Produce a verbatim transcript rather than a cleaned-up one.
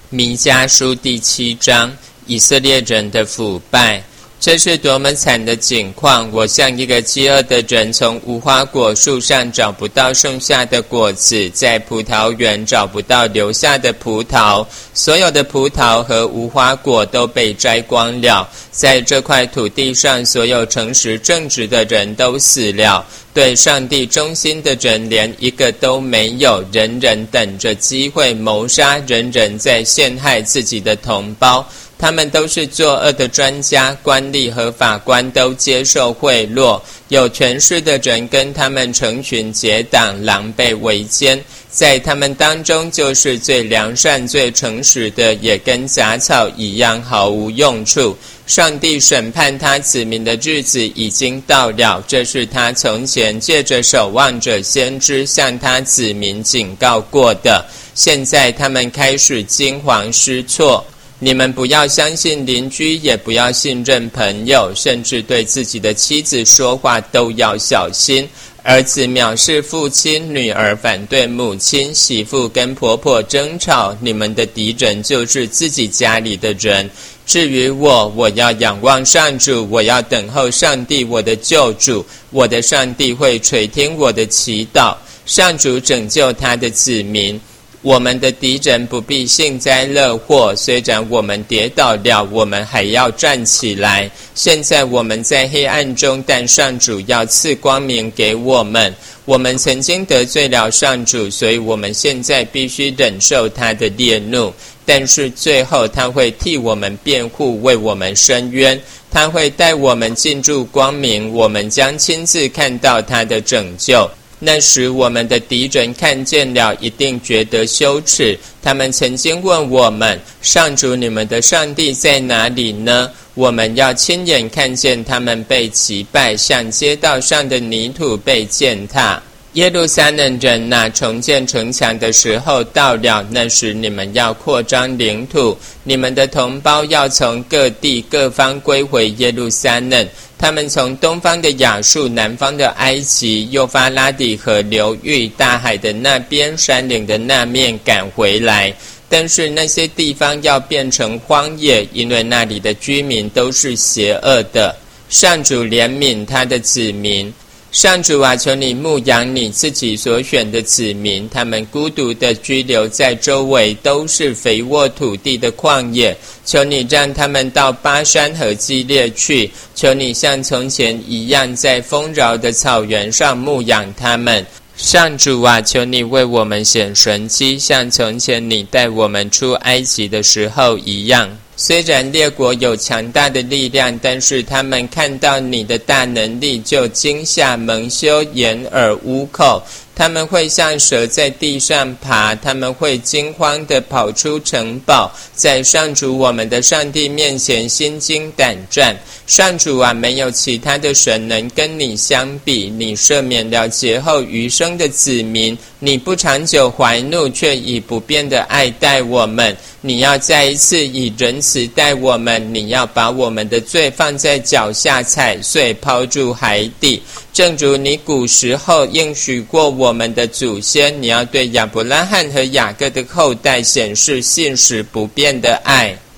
弥迦书第七章，以色列人的腐败。这是多么惨的景况！我像一个饥饿的人，从无花果树上找不到剩下的果子，在葡萄园找不到留下的葡萄，所有的葡萄和无花果都被摘光了。在这块土地上，所有诚实正直的人都死了，对上帝忠心的人连一个都没有，人人等着机会谋杀，人人在陷害自己的同胞。他们都是作恶的专家，官吏和法官都接受贿赂，有权势的人跟他们成群结党，狼狈为奸。在他们当中，就是最良善最诚实的，也跟杂草一样毫无用处。上帝审判他子民的日子已经到了，这是他从前借着守望者先知向他子民警告过的。现在他们开始惊惶失措。你们不要相信邻居，也不要信任朋友，甚至对自己的妻子说话都要小心。儿子藐视父亲，女儿反对母亲，媳妇跟婆婆争吵，你们的敌人就是自己家里的人。至于我，我要仰望上主，我要等候上帝我的救主，我的上帝会垂听我的祈祷。上主拯救他的子民。我们的敌人不必幸灾乐祸，虽然我们跌倒了，我们还要站起来。现在我们在黑暗中，但上主要赐光明给我们。我们曾经得罪了上主，所以我们现在必须忍受他的烈怒，但是最后他会替我们辩护，为我们伸冤，他会带我们进入光明，我们将亲自看到他的拯救。那时我们的敌人看见了，一定觉得羞耻。他们曾经问我们，上主你们的上帝在哪里呢？我们要亲眼看见他们被击败，像街道上的泥土被践踏。耶路撒冷人哪，重建城墙的时候到了，那时你们要扩张领土，你们的同胞要从各地各方归回耶路撒冷。他们从东方的亚述，南方的埃及，幼发拉底河流域，大海的那边，山岭的那面赶回来。但是那些地方要变成荒野，因为那里的居民都是邪恶的。上主怜悯他的子民。上主啊，求你牧养你自己所选的子民，他们孤独地居留在周围，都是肥沃土地的旷野。求你让他们到巴山和基列去，求你像从前一样，在丰饶的草原上牧养他们。上主啊，求你为我们显神迹，像从前你带我们出埃及的时候一样。虽然列国有强大的力量，但是他们看到你的大能力，就惊吓蒙羞，掩耳捂口。他们会像蛇在地上爬，他们会惊慌地跑出城堡，在上主我们的上帝面前心惊胆战。上主啊，没有其他的神能跟你相比，你赦免了劫后余生的子民，你不长久怀怒，却以不变的爱待我们。你要再一次以仁慈待我们，你要把我们的罪放在脚下踩碎，抛诸海底。正如你古时候应许过我们的祖先，你要对亚伯拉罕和雅各的后代显示信实不变的爱。